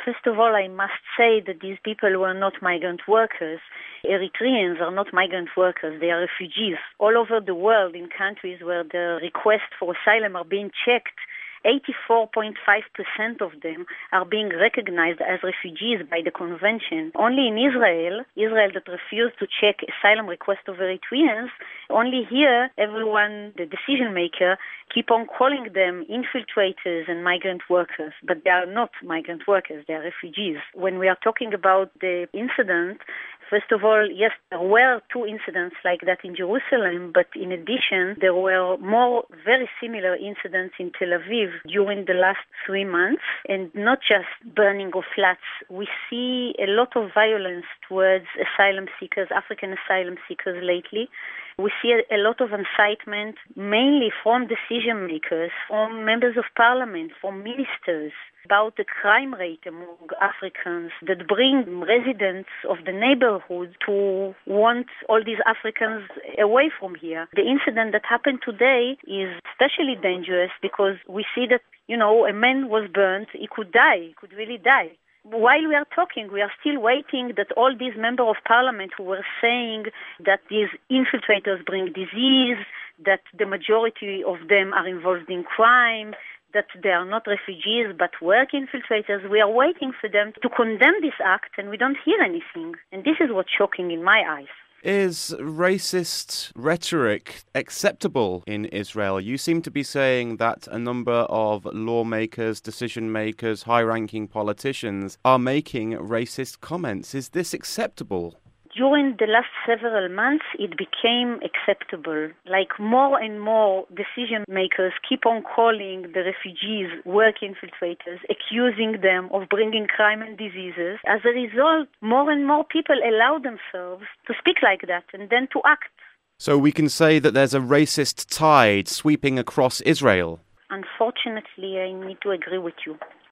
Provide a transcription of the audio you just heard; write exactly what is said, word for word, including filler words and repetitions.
First of all, I must say that these people were not migrant workers. Eritreans are not migrant workers. They are refugees. All over the world, in countries where the requests for asylum are being checked, eighty-four point five percent of them are being recognized as refugees by the convention. Only in Israel, Israel that refused to check asylum requests of Eritreans, only here everyone, the decision maker, keep on calling them infiltrators and migrant workers. But they are not migrant workers, they are refugees. When we are talking about the incident, first of all, yes, there were two incidents like that in Jerusalem, but in addition, there were more very similar incidents in Tel Aviv during the last three months, and not just burning of flats. We see a lot of violence towards asylum seekers, African asylum seekers lately. We see a, a lot of incitement, mainly from decision makers, from members of parliament, from ministers, about the crime rate among Africans that bring residents of the neighborhood to want all these Africans away from here. The incident that happened today is especially dangerous because we see that, you know, a man was burnt, he could die, he could really die. While we are talking, we are still waiting that all these members of parliament who were saying that these infiltrators bring disease, that the majority of them are involved in crime, that they are not refugees but work infiltrators, we are waiting for them to condemn this act and we don't hear anything. And this is what's shocking in my eyes. Is racist rhetoric acceptable in Israel? You seem to be saying that a number of lawmakers, decision makers, high-ranking politicians are making racist comments. Is this acceptable? During the last several months, it became acceptable. Like more and more decision makers keep on calling the refugees work infiltrators, accusing them of bringing crime and diseases. As a result, more and more people allow themselves to speak like that and then to act. So we can say that there's a racist tide sweeping across Israel. Unfortunately, I need to agree with you.